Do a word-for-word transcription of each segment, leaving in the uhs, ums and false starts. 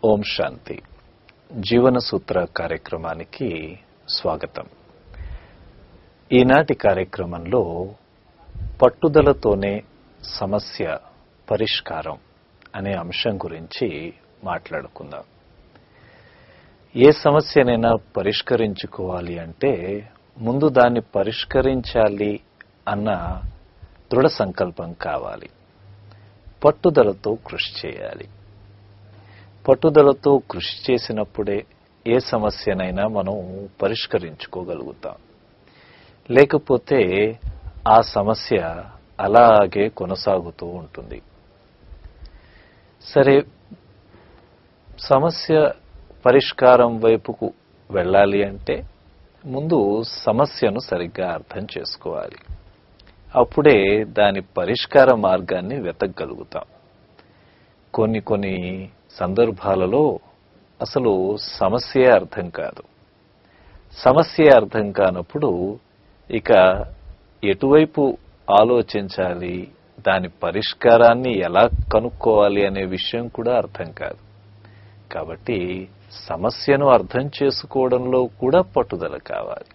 ఓం శాంతి. జీవన సూత్ర కార్యక్రమానికి స్వాగతం. ఈనాటి కార్యక్రమంలో పట్టుదలతోనే సమస్య పరిష్కారం అనే అంశం గురించి మాట్లాడుకుందాం. ఏ సమస్యనైనా పరిష్కరించుకోవాలి అంటే ముందు దాన్ని పరిష్కరించాలి అన్న దృఢ సంకల్పం కావాలి. పట్టుదలతో కృషి చేయాలి. పట్టుదలతో కృషి చేసినప్పుడే ఏ సమస్యనైనా మనం పరిష్కరించుకోగలుగుతాం. లేకపోతే ఆ సమస్య అలాగే కొనసాగుతూ ఉంటుంది. సరే, సమస్య పరిష్కారం వైపుకు వెళ్ళాలి అంటే ముందు సమస్యను సరిగ్గా అర్థం చేసుకోవాలి. అప్పుడే దాని పరిష్కార మార్గాన్ని వెతకగలుగుతాం. కొన్ని కొన్ని సందర్భాలలో అసలు సమస్యే అర్థం కాదు. సమస్యే అర్థం కానప్పుడు ఇక ఎటువైపు ఆలోచించాలి, దాని పరిష్కారాన్ని ఎలా కనుక్కోవాలి అనే విషయం కూడా అర్థం కాదు. కాబట్టి సమస్యను అర్థం చేసుకోవడంలో కూడా పట్టుదల కావాలి.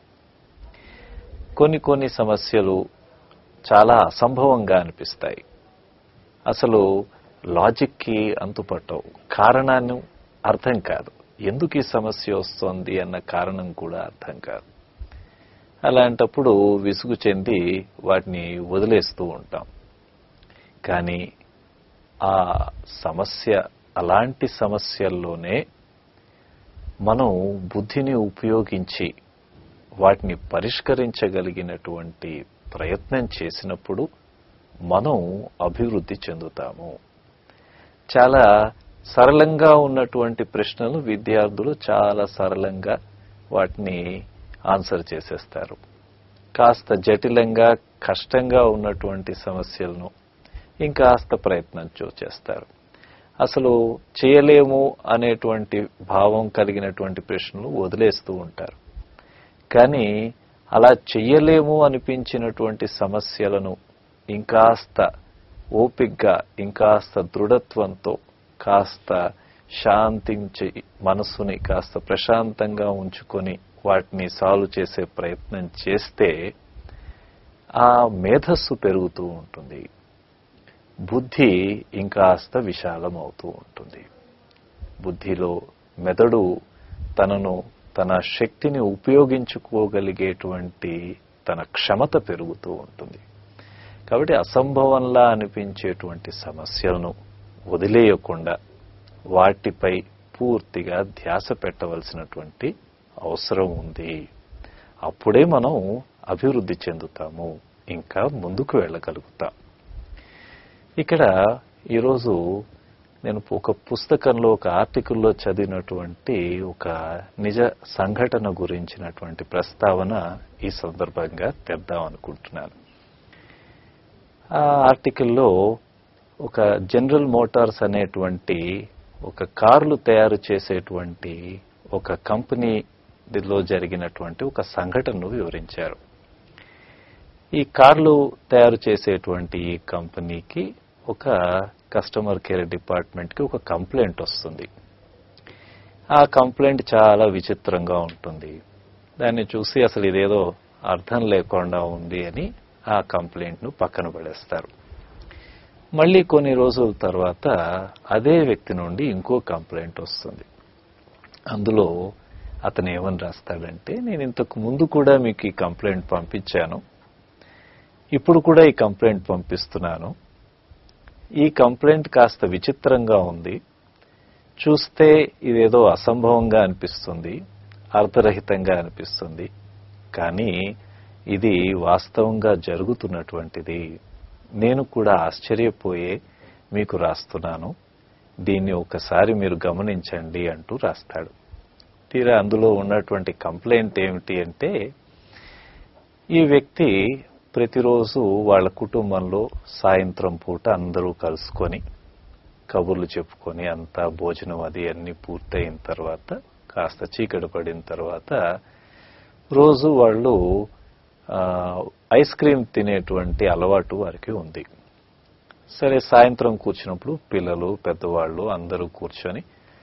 కొన్ని కొన్ని సమస్యలు చాలా అసంభవంగా అనిపిస్తాయి. అసలు లాజిక్కి అంతుపట్టవు. కారణాన్ని అర్థం కాదు. ఎందుకు ఈ సమస్య వస్తోంది అన్న కారణం కూడా అర్థం కాదు. అలాంటప్పుడు విసుగు చెంది వాటిని వదిలేస్తూ ఉంటాం. కానీ ఆ సమస్య అలాంటి సమస్యల్లోనే మనం బుద్ధిని ఉపయోగించి వాటిని పరిష్కరించగలిగినటువంటి ప్రయత్నం చేసినప్పుడు మనం అభివృద్ధి చెందుతాము. చాలా సరళంగా ఉన్నటువంటి ప్రశ్నలు విద్యార్థులు చాలా సరళంగా వాటిని ఆన్సర్ చేసేస్తారు. కాస్త జటిలంగా కష్టంగా ఉన్నటువంటి సమస్యలను ఇంకాస్త ప్రయత్నం చేస్తారు. అసలు చేయలేము అనేటువంటి భావం కలిగినటువంటి ప్రశ్నలు వదిలేస్తూ ఉంటారు. కానీ అలా చెయ్యలేము అనిపించినటువంటి సమస్యలను ఇంకాస్త ఓపిగ్గా, ఇంకాస్త దృఢత్వంతో, కాస్త శాంతించి మనసుని కాస్త ప్రశాంతంగా ఉంచుకొని వాటిని సాల్వ్ చేసే ప్రయత్నం చేస్తే ఆ మేధస్సు పెరుగుతూ ఉంటుంది. బుద్ధి ఇంకాస్త విశాలమవుతూ ఉంటుంది. బుద్ధిలో మెదడు తనను, తన శక్తిని ఉపయోగించుకోగలిగేటువంటి తన క్షమత పెరుగుతూ ఉంటుంది. కాబట్టి అసంభవంలా అనిపించేటువంటి సమస్యలను వదిలేయకుండా వాటిపై పూర్తిగా ధ్యాస పెట్టవలసినటువంటి అవసరం ఉంది. అప్పుడే మనం అభివృద్ధి చెందుతాము, ఇంకా ముందుకు వెళ్ళగలుగుతాం. ఇక్కడ ఈరోజు నేను ఒక పుస్తకంలో, ఒక ఆర్టికల్లో చదివినటువంటి ఒక నిజ సంఘటన గురించినటువంటి ప్రస్తావన ఈ సందర్భంగా తెద్దాం అనుకుంటున్నాను. ఆ ఆర్టికల్లో ఒక జనరల్ మోటార్స్ అనేటువంటి ఒక కార్లు తయారు చేసేటువంటి ఒక కంపెనీలో జరిగినటువంటి ఒక సంఘటనను వివరించారు. ఈ కార్లు తయారు చేసేటువంటి ఈ కంపెనీకి ఒక కస్టమర్ కేర్ డిపార్ట్మెంట్కి ఒక కంప్లైంట్ వస్తుంది. ఆ కంప్లైంట్ చాలా విచిత్రంగా ఉంటుంది. దాన్ని చూసి అసలు ఇదేదో అర్థం లేకుండా ఉంది అని ఆ కంప్లైంట్ను పక్కన పడేస్తారు. మళ్ళీ కొన్ని రోజుల తర్వాత అదే వ్యక్తి నుండి ఇంకో కంప్లైంట్ వస్తుంది. అందులో అతను ఏమని రాస్తాడంటే, నేను ఇంతకు ముందు కూడా మీకు ఈ కంప్లైంట్ పంపించాను, ఇప్పుడు కూడా ఈ కంప్లైంట్ పంపిస్తున్నాను. ఈ కంప్లైంట్ కాస్త విచిత్రంగా ఉంది. చూస్తే ఇదేదో అసంభవంగా అనిపిస్తుంది, అర్థరహితంగా అనిపిస్తుంది. కానీ ఇది వాస్తవంగా జరుగుతున్నటువంటిది. నేను కూడా ఆశ్చర్యపోయే మీకు రాస్తున్నాను. దీన్ని ఒకసారి మీరు గమనించండి అంటూ రాస్తాడు. తీరా అందులో ఉన్నటువంటి కంప్లైంట్ ఏమిటి అంటే, ఈ వ్యక్తి ప్రతిరోజు వాళ్ళ కుటుంబంలో సాయంత్రం పూట అందరూ కలుసుకొని కబుర్లు చెప్పుకొని అంతా భోజనం అది అన్ని పూర్తయిన తర్వాత, కాస్త చీకటి పడిన తర్వాత రోజు వాళ్ళు ఐస్ క్రీమ్ తినేటువంటి అలవాటు వారికి ఉంది. సరే, సాయంత్రం కూర్చున్నప్పుడు పిల్లలు, పెద్దవాళ్ళు అందరూ కూర్చొని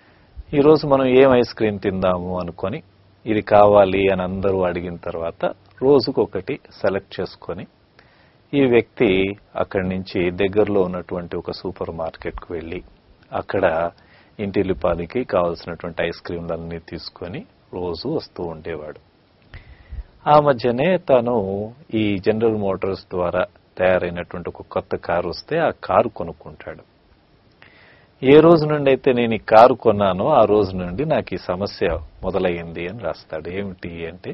ఈరోజు మనం ఏం ఐస్ క్రీమ్ తిందాము అనుకొని ఇది కావాలి అని అందరూ అడిగిన తర్వాత రోజుకొకటి సెలెక్ట్ చేసుకొని ఈ వ్యక్తి అక్కడి నుంచి దగ్గరలో ఉన్నటువంటి ఒక సూపర్ మార్కెట్కు వెళ్ళి అక్కడ ఇంటిల్లిపాదికి కావాల్సినటువంటి ఐస్ క్రీంలన్నీ తీసుకొని రోజు వస్తూ ఉండేవాడు. ఆ మధ్యనే తాను ఈ జనరల్ మోటార్స్ ద్వారా తయారైనటువంటి ఒక కొత్త కారు వస్తే ఆ కారు కొనుక్కుంటాడు. ఏ రోజు నుండి అయితే నేను ఈ కారు కొన్నానో ఆ రోజు నుండి నాకు ఈ సమస్య మొదలయ్యింది అని రాస్తాడు. ఏమిటి అంటే,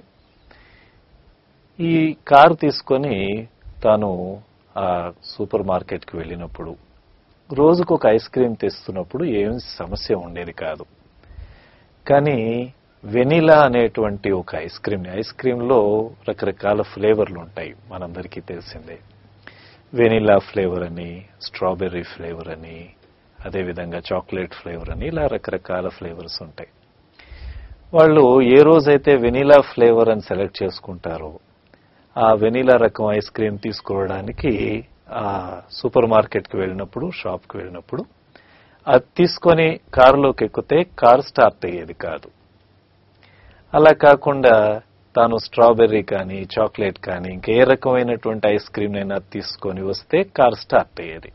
ఈ కారు తీసుకొని తాను ఆ సూపర్ మార్కెట్కి వెళ్ళినప్పుడు రోజుకు ఒక ఐస్ క్రీమ్ తెస్తున్నప్పుడు ఏం సమస్య ఉండేది కాదు. కానీ వెనిలా అనేటువంటి ఒక ఐస్ క్రీమ్, ఐస్ క్రీమ్లో రకరకాల ఫ్లేవర్లు ఉంటాయి, మనందరికీ తెలిసిందే. వెనిలా ఫ్లేవర్ అని, స్ట్రాబెర్రీ ఫ్లేవర్ అని, అదేవిధంగా చాక్లెట్ ఫ్లేవర్ అని, ఇలా రకరకాల ఫ్లేవర్స్ ఉంటాయి. వాళ్ళు ఏ రోజైతే వెనిలా ఫ్లేవర్ అని సెలెక్ట్ చేసుకుంటారో ఆ వెనిలా రకం ఐస్ క్రీమ్ తీసుకోవడానికి ఆ సూపర్ మార్కెట్కి వెళ్ళినప్పుడు, షాప్కి వెళ్ళినప్పుడు అది తీసుకొని కారులోకి ఎక్కితే కారు స్టార్ట్ అయ్యేది కాదు. అలా కాకుండా తాను స్ట్రాబెర్రీ కానీ, చాక్లెట్ కానీ, ఇంకే రకమైనటువంటి ఐస్ క్రీమ్ అయినా తీసుకొని వస్తే కారు స్టార్ట్ అయ్యేది.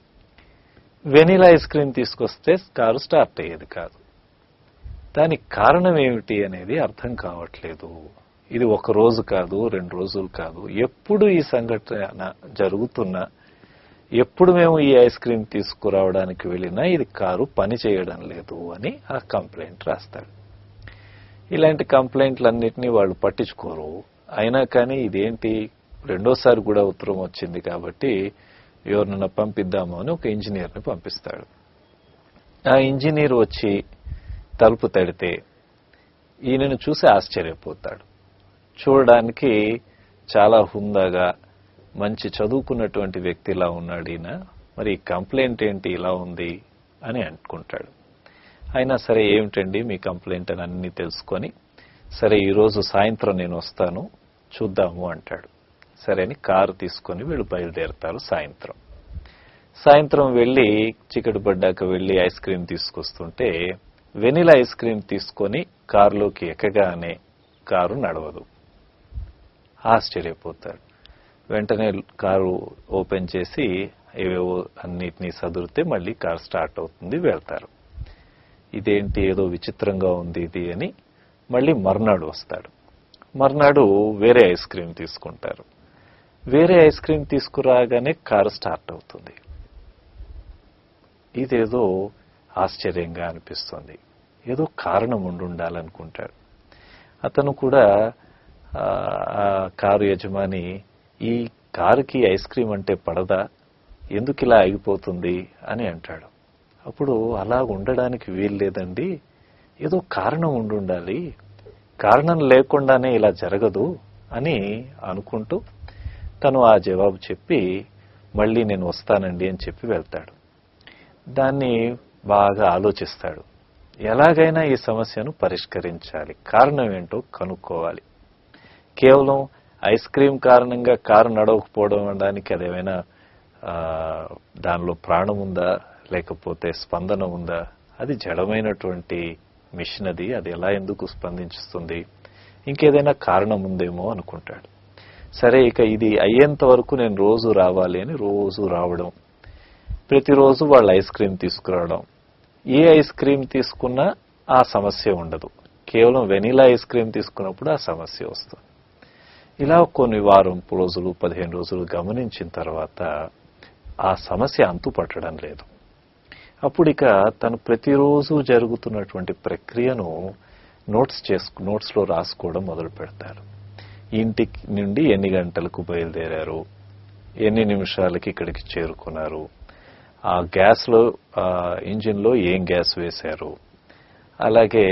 వెనిలా ఐస్ క్రీమ్ తీసుకొస్తే కారు స్టార్ట్ అయ్యేది కాదు. దానికి కారణం ఏమిటి అనేది అర్థం కావట్లేదు. ఇది ఒక రోజు కాదు, రెండు రోజులు కాదు, ఎప్పుడు ఈ సంఘటన జరుగుతున్నా, ఎప్పుడు మేము ఈ ఐస్ క్రీమ్ తీసుకురావడానికి వెళ్ళినా ఇది కారు పని చేయడం లేదు అని ఆ కంప్లైంట్ రాస్తాడు. ఇలాంటి కంప్లైంట్లన్నింటినీ వాళ్ళు పట్టించుకోరు. అయినా కానీ ఇదేంటి రెండోసారి కూడా ఉత్తరం వచ్చింది కాబట్టి ఎవరినైనా పంపిద్దాము అని ఒక ఇంజనీర్ని పంపిస్తాడు. ఆ ఇంజనీర్ వచ్చి తలుపు తడితే ఈయనను చూసి ఆశ్చర్యపోతాడు. చూడడానికి చాలా హుందాగా మంచి చదువుకున్నటువంటి వ్యక్తిలా ఉన్నాడు ఈయన, మరి కంప్లైంట్ ఏంటి ఇలా ఉంది అని అనుకుంటాడు. అయినా సరే ఏమిటండి మీ కంప్లైంట్ అని అన్ని తెలుసుకొని, సరే ఈరోజు సాయంత్రం నేను వస్తాను చూద్దాము అంటాడు. సరే అని కారు తీసుకొని వీళ్ళు బయలుదేరతారు. సాయంత్రం సాయంత్రం వెళ్ళి చీకటి పడ్డాక వెళ్ళి ఐస్ క్రీమ్ తీసుకొస్తుంటే వెనిలా ఐస్ క్రీమ్ తీసుకొని కారులోకి ఎక్కగానే కారు నడవదు. ఆశ్చర్యపోతాడు. వెంటనే కారు ఓపెన్ చేసి ఏవేవో అన్నిటినీ సదురితే మళ్ళీ కారు స్టార్ట్ అవుతుంది, వెళ్తారు. ఇదేంటి ఏదో విచిత్రంగా ఉంది ఇది అని మళ్ళీ మర్నాడు వస్తాడు. మర్నాడు వేరే ఐస్ క్రీమ్ తీసుకుంటారు. వేరే ఐస్ క్రీమ్ తీసుకురాగానే కారు స్టార్ట్ అవుతుంది. ఇదేదో ఆశ్చర్యంగా అనిపిస్తుంది. ఏదో కారణం ఉండి ఉండాలనుకుంటాడు. అతను కూడా ఆ కారు యజమాని, ఈ కారుకి ఐస్ క్రీమ్ అంటే పడదా, ఎందుకు ఇలా ఆగిపోతుంది అని అంటాడు. అప్పుడు అలా ఉండడానికి వీల్లేదండి, ఏదో కారణం ఉండి ఉండాలి, కారణం లేకుండానే ఇలా జరగదు అని అనుకుంటూ తను ఆ జవాబు చెప్పి మళ్ళీ నేను వస్తానండి అని చెప్పి వెళ్తాడు. దాన్ని బాగా ఆలోచిస్తాడు. ఎలాగైనా ఈ సమస్యను పరిష్కరించాలి, కారణం ఏంటో కనుక్కోవాలి. కేవలం ఐస్ క్రీమ్ కారణంగా కారు నడవకపోవడం అనడానికి అదేమైనా దానిలో ప్రాణం ఉందా, లేకపోతే స్పందన ఉందా? అది జడమైనటువంటి మిషన్, అది అది ఎలా ఎందుకు స్పందించుతుంది? ఇంకేదైనా కారణం ఉందేమో అనుకుంటాడు. సరే ఇక ఇది అయ్యేంత వరకు నేను రోజు రావాలి అని రోజు రావడం, ప్రతిరోజు వాళ్ళు ఐస్ క్రీమ్ తీసుకురావడం. ఏ ఐస్ క్రీమ్ తీసుకున్నా ఆ సమస్య ఉండదు, కేవలం వెనిలా ఐస్ క్రీమ్ తీసుకున్నప్పుడు ఆ సమస్య వస్తుంది. ఇలా కొన్ని వారం రోజులు, పదిహేను రోజులు గమనించిన తర్వాత ఆ సమస్య అంతు పట్టడం లేదు. అప్పుడు ఇక తను ప్రతిరోజు జరుగుతున్నటువంటి ప్రక్రియను నోట్స్ చేసుకు నోట్స్లో రాసుకోవడం మొదలు పెడతారు. ఇంటికి నుండి ఎన్ని గంటలకు బయలుదేరారు, ఎన్ని నిమిషాలకి ఇక్కడికి చేరుకున్నారు, ఆ గ్యాస్లో ఇంజిన్లో ఏం గ్యాస్ వేశారు, అలాగే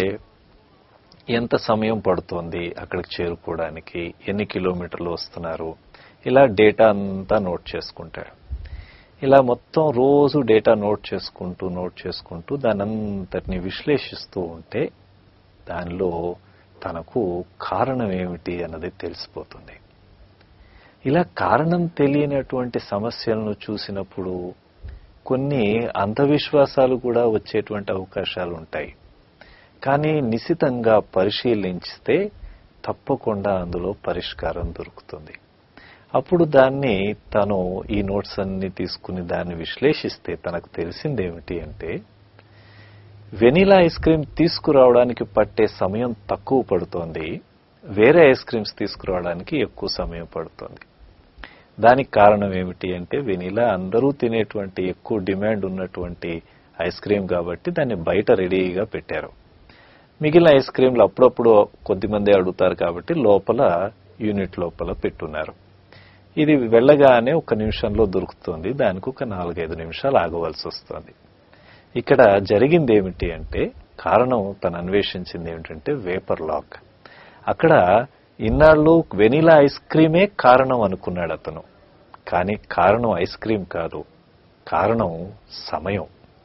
ఎంత సమయం పడుతోంది అక్కడికి చేరుకోవడానికి, ఎన్ని కిలోమీటర్లు వస్తున్నారు, ఇలా డేటా అంతా నోట్ చేసుకుంటాడు. ఇలా మొత్తం రోజు డేటా నోట్ చేసుకుంటూ నోట్ చేసుకుంటూ దానంతటిని విశ్లేషిస్తూ ఉంటే దానిలో తనకు కారణం ఏమిటి అన్నది తెలిసిపోతుంది. ఇలా కారణం తెలియనటువంటి సమస్యలను చూసినప్పుడు కొన్ని అంధవిశ్వాసాలు కూడా వచ్చేటువంటి అవకాశాలు ఉంటాయి. కానీ నిశితంగా పరిశీలించితే తప్పకుండా అందులో పరిష్కారం దొరుకుతుంది. అప్పుడు దాన్ని తను ఈ నోట్స్ అన్ని తీసుకుని దాన్ని విశ్లేషిస్తే తనకు తెలిసిందేమిటి అంటే, వెనిలా ఐస్ క్రీమ్ తీసుకురావడానికి పట్టే సమయం తక్కువ పడుతోంది, వేరే ఐస్ క్రీమ్స్ తీసుకురావడానికి ఎక్కువ సమయం పడుతోంది. దానికి కారణం ఏమిటి అంటే, వెనిలా అందరూ తినేటువంటి ఎక్కువ డిమాండ్ ఉన్నటువంటి ఐస్ క్రీమ్ కాబట్టి దాన్ని బయట రెడీగా పెట్టారు. మిగిలిన ఐస్ క్రీమ్లు అప్పుడప్పుడు కొద్దిమంది అడుగుతారు కాబట్టి లోపల యూనిట్ లోపల పెట్టున్నారు. ఇది వెళ్ళగానే ఒక నిమిషంలో దొరుకుతుంది, దానికి ఒక నాలుగైదు నిమిషాలు ఆగవలసి వస్తుంది. ఇక్కడ జరిగింది ఏమిటి అంటే, కారణం తను అన్వేషించింది ఏమిటంటే వేపర్ లాక్. అక్కడ ఇన్నాళ్ళు వెనిలా ఐస్ క్రీమే కారణం అనుకున్నాడు అతను. కానీ కారణం ఐస్ క్రీమ్ కాదు, కారణం సమయం.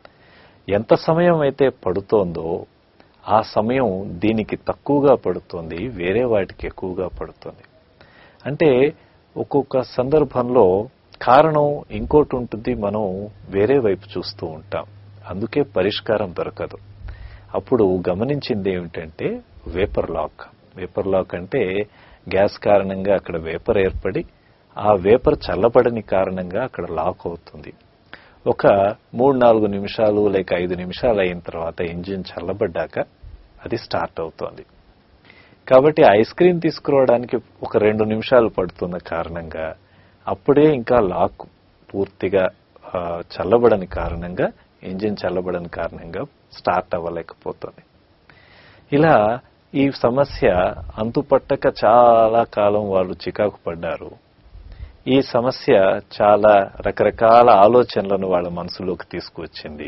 ఎంత సమయం అయితే పడుతోందో ఆ సమయం దీనికి తక్కువగా పడుతోంది, వేరే వాటికి ఎక్కువగా పడుతోంది. అంటే ఒక్కొక్క సందర్భంలో కారణం ఇంకోటి ఉంటుంది, మనం వేరే వైపు చూస్తూ ఉంటాం, అందుకే పరిష్కారం దొరకదు. అప్పుడు గమనించింది ఏమిటంటే వేపర్ లాక్. వేపర్ లాక్ అంటే గ్యాస్ కారణంగా అక్కడ వేపర్ ఏర్పడి ఆ వేపర్ చల్లబడని కారణంగా అక్కడ లాక్ అవుతుంది. ఒక మూడు నాలుగు నిమిషాలు లేక ఐదు నిమిషాలు అయిన తర్వాత ఇంజిన్ చల్లబడ్డాక అది స్టార్ట్ అవుతోంది. కాబట్టి ఐస్ క్రీమ్ తీసుకురావడానికి ఒక రెండు నిమిషాలు పడుతున్న కారణంగా అప్పుడే ఇంకా లాక్ పూర్తిగా చల్లబడని కారణంగా, ఇంజిన్ చల్లబడని కారణంగా స్టార్ట్ అవ్వలేకపోతుంది. ఇలా ఈ సమస్య అంతుపట్టక చాలా కాలం వాళ్ళు చికాకు పడ్డారు. ఈ సమస్య చాలా రకరకాల ఆలోచనలను వాళ్ళ మనసులోకి తీసుకువచ్చింది.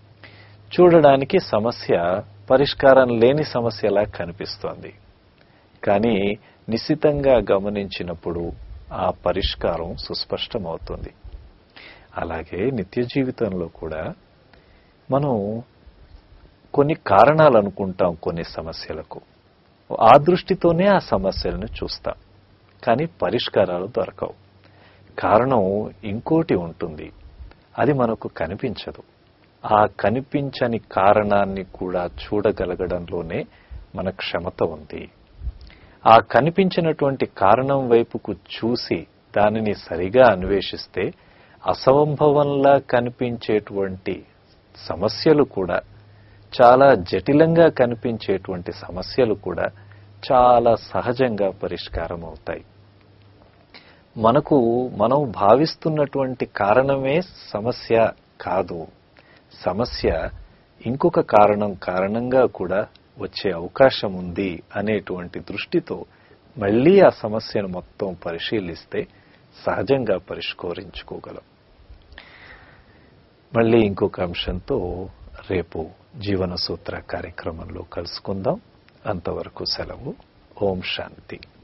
చూడడానికి సమస్య పరిష్కారం లేని సమస్యలా కనిపిస్తోంది, కానీ నిశితంగా గమనించినప్పుడు ఆ పరిష్కారం సుస్పష్టమవుతుంది. అలాగే నిత్య జీవితంలో కూడా మనం కొన్ని కారణాలు అనుకుంటాం కొన్ని సమస్యలకు, ఆ దృష్టితోనే ఆ సమస్యలను చూస్తాం, కానీ పరిష్కారాలు దొరకవు. కారణం ఇంకోటి ఉంటుంది, అది మనకు కనిపించదు. ఆ కనిపించని కారణాన్ని కూడా చూడగలగడంలోనే మన క్షమత ఉంది. ఆ కనిపించినటువంటి కారణం వైపుకు చూసి దానిని సరిగా అన్వేషిస్తే అసంభవంలా కనిపించేటువంటి సమస్యలు కూడా, చాలా జటిలంగా కనిపించేటువంటి సమస్యలు కూడా చాలా సహజంగా పరిష్కారం అవుతాయి. మనకు మనం భావిస్తున్నటువంటి కారణమే సమస్య కాదు, సమస్య ఇంకొక కారణం కారణంగా కూడా వచ్చే అవకాశం ఉంది అనేటువంటి దృష్టితో మళ్లీ ఆ సమస్యను మొత్తం పరిశీలిస్తే సహజంగా పరిష్కరించుకోగలం. మళ్లీ ఇంకొక అంశంతో రేపు జీవన సూత్ర కార్యక్రమంలో కలుసుకుందాం. అంతవరకు సెలవు. ఓం శాంతి.